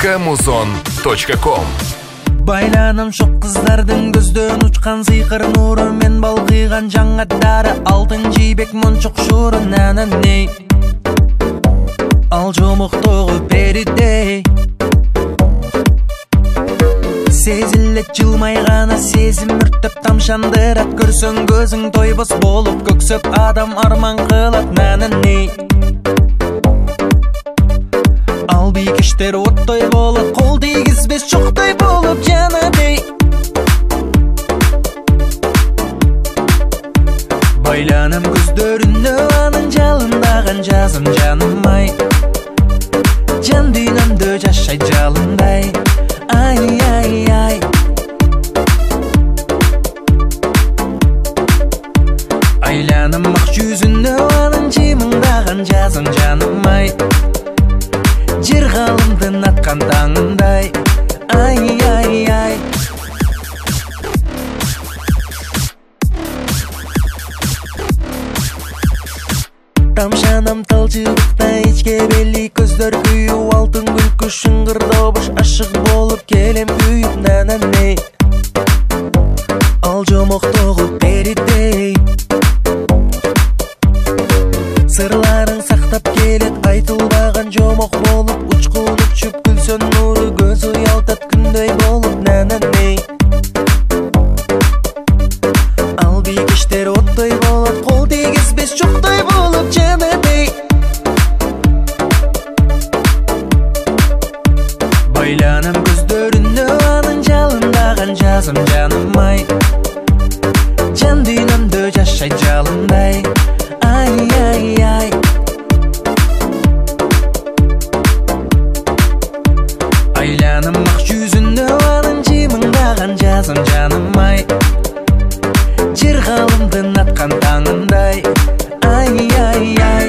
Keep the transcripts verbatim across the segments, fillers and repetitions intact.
камузон точка ком. Байланым шоқ қыздардың көзден ұчқан сиқыр нұры, мен балқиған жаңғаттары алтын жейбек моншық шуры нәнәней. Ал жомықтығы перидей сезілет жылмай ғана сезім үртіп тамшандырат, көрсің көзің тойбыс болып көксіп адам арман қылат нәнәней. Ал бейкештер оттай болып қол тигізбес шоқтай болып жанадей. Байланым көздеріне анын жалындаған жазым жаным-ай, жан дүйнөмдө жашай жалындай. Ай-ай-ай, айланым ақ жүзіне анын жимыңдаған жазым жаным-ай, жер ғалымдың атқан таңындай. Ай-ай-ай, тамшанам талчыбықта ичке белли, көздөр күйі алтын күлкі шыңғыр добыш, ашық болып келем күйіп нәнәней. Ал жомықтығы перидей сырларын сақтап келет, айтылбаған жомық болып ұчқын ұчып күлсін нұры, көз ұялтат күндей болып нәнәней. Ал бейкештер оттай болып қол тигізбес шоқтай болып жанадей. Байланым көздеріне анын жалындаған жазым жаным-ай, жан дүйнөмдө жашай жалындай. Ай-ай-ай, айланым ақ жүзіне анын жимыңдаған жазым жаным-ай, жер ғалымдың атқан таңындай. Ай-ай-ай,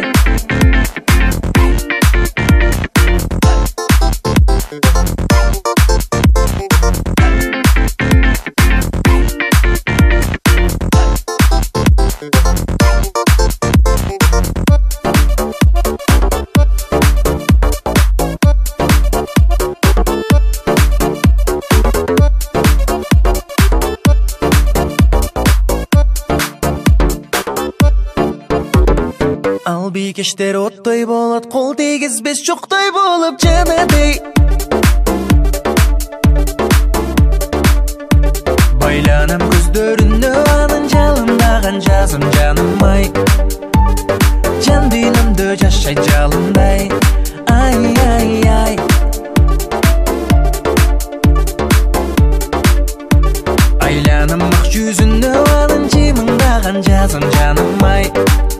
ал бейкештер оттай болат, қол тигізбес шоқтай болып жанадей. Байланым көздеріне анын жалындаған жазым жаным-ай, жан дүйнөмдө жашай жалындай. Ай-ай-ай, айланым ақ жүзіне анын жимыңдаған жазым жаным-ай,